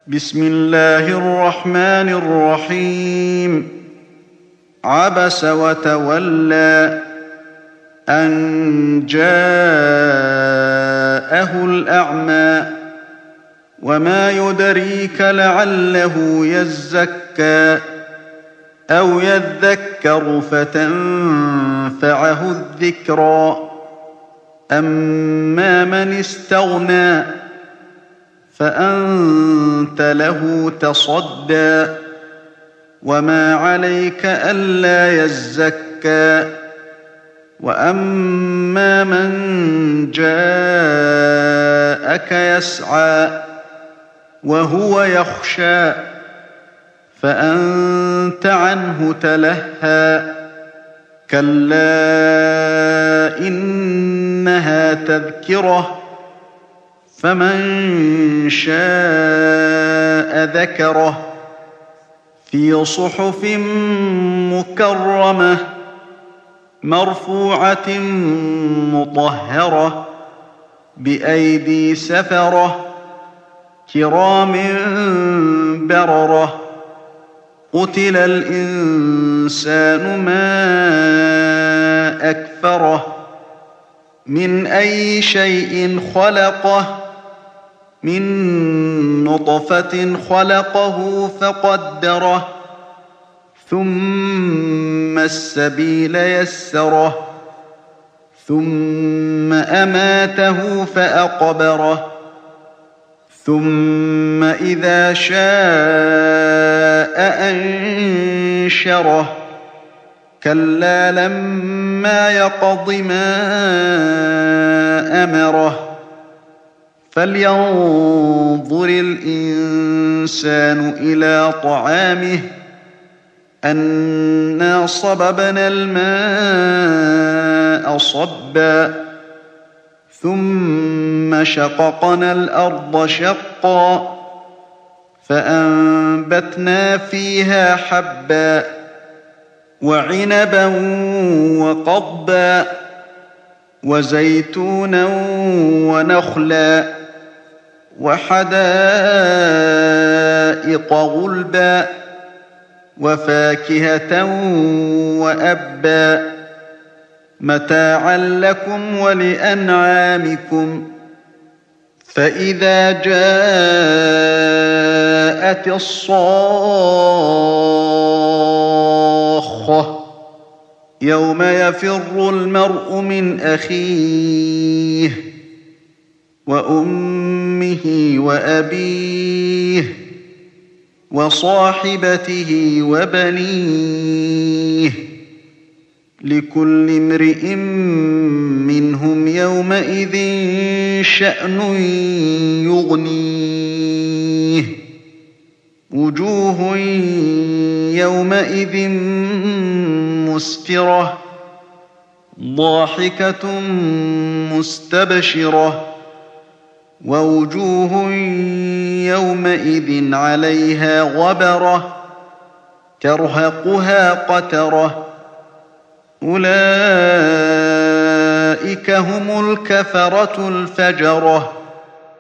بسم الله الرحمن الرحيم عبس وتولى أن جاءه الأعمى وما يدريك لعله يزكى أو يذكر فتنفعه الذكرى أما من استغنى فأنت له تصدى وما عليك ألا يزكى وأما من جاءك يسعى وهو يخشى فأنت عنه تلهى كلا إنها تذكرة فمن شاء ذكره في صحف مكرمة مرفوعة مطهرة بأيدي سفرة كرام بررة قتل الإنسان ما أكفره من أي شيء خلقه من نطفة خلقه فقدره ثم السبيل يسره ثم أماته فأقبره ثم إذا شاء أنشره كلا لما يقض ما أمره فلينظر الإنسان إلى طعامه أنا صببنا الماء صبا ثم شققنا الأرض شقا فأنبتنا فيها حبا وعنبا وقضبا وزيتونا ونخلا وحدائق غلبا وفاكهة وأبا متاعا لكم ولأنعامكم فإذا جاءت الصاخة يوم يفر المرء من أخيه وأمه وأبيه وصاحبته وبنيه لكل امرئ منهم يومئذ شأن يغنيه وجوه يومئذ مسفرة ضاحكة مستبشرة ووجوه يومئذ عليها غبرة ترهقها قترة أولئك هم الكفرة الفجرة